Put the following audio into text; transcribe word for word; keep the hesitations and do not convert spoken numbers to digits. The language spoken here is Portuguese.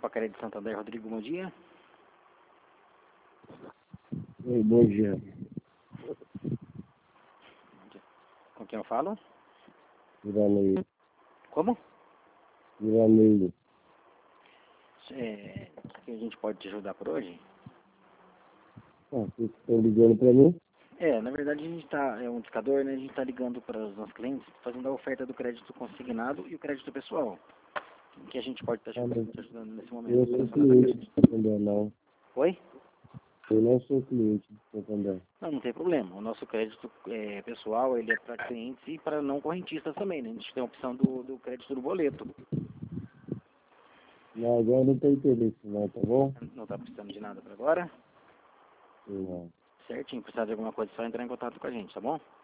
Copa Crédito Santander, Rodrigo, bom dia. Oi, bom dia. Com quem eu falo? Iraneiro. Como? Iraneiro. É, que a gente pode te ajudar por hoje? Ah, vocês estão ligando pra mim? É, na verdade a gente tá, é um indicador, né? A gente está ligando para os nossos clientes, fazendo a oferta do crédito consignado e o crédito pessoal. O que a gente pode estar Ah, ajudando, mas te ajudando nesse eu momento? sou Podemos falar da cliente questão. do Santander, não. Oi? Eu não sou cliente do Santander. Não, não tem problema. O nosso crédito é, pessoal, ele é para clientes e para não correntistas também, né? A gente tem a opção do, do crédito do boleto. Não, agora não tem interesse não, tá bom? Não está precisando de nada para agora? Não. Certinho, precisar de alguma coisa, é só entrar em contato com a gente, tá bom?